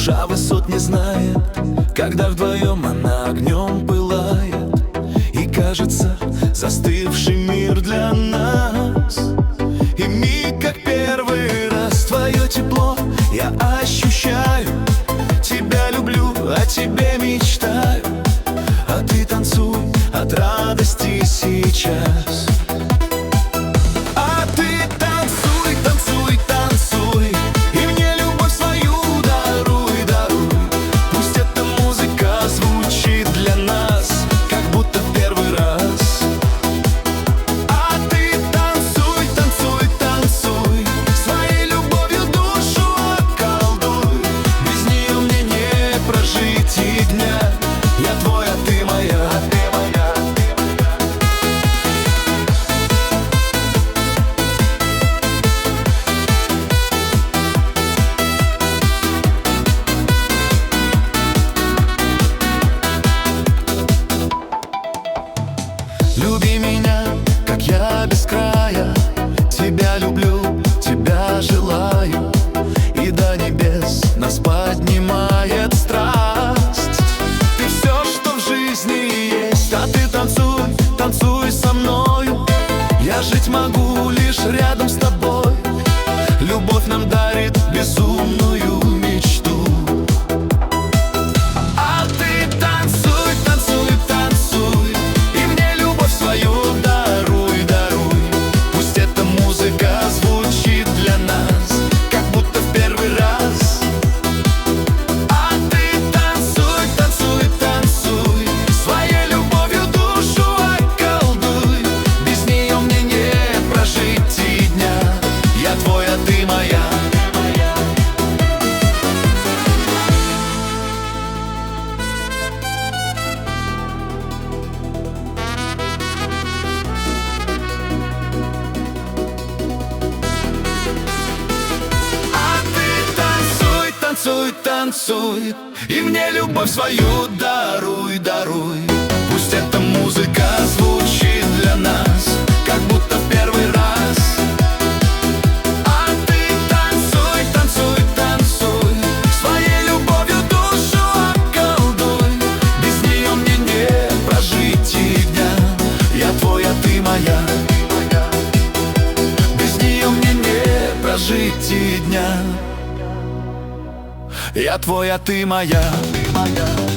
Душа высот не знает, когда вдвоем она огнем пылает. И кажется, застывший мир для нас. И миг, как первый раз, твое тепло я ощущаю. Тебя люблю, о тебе мечтаю. А ты танцуй от радости сейчас. А ты танцуй, танцуй, танцуй, и мне любовь свою даруй, даруй. Пусть эта музыка звучит для нас, как будто в первый раз. А ты танцуй, танцуй, танцуй, своей любовью душу околдуй. Без нее мне не прожить и дня. Я твой, а ты моя. Люби меня, как я без края. Тебя люблю, тебя желаю. И до небес нас поднимает страсть. Ты все, что в жизни есть. А ты танцуй, танцуй со мною. Я жить могу лишь рядом с тобой. Любовь нам дарит безумную мечту. А ты танцуй, танцуй, танцуй, и мне любовь свою даруй, даруй. Пусть эта музыка звучит для нас, как будто в первый раз. А ты танцуй, танцуй, танцуй, своей любовью душу околдуй. Без нее мне не прожить и дня. Я твой, а ты моя. Танцуй, танцуй, и мне любовь свою даруй, даруй. Пусть эта музыка звучит для нас, как будто в первый раз. А ты танцуй, танцуй, танцуй, своей любовью душу околдуй. Без нее мне не прожить и дня. Я твой, а ты моя. Без нее мне не прожить и дня. Я твой, а ты моя.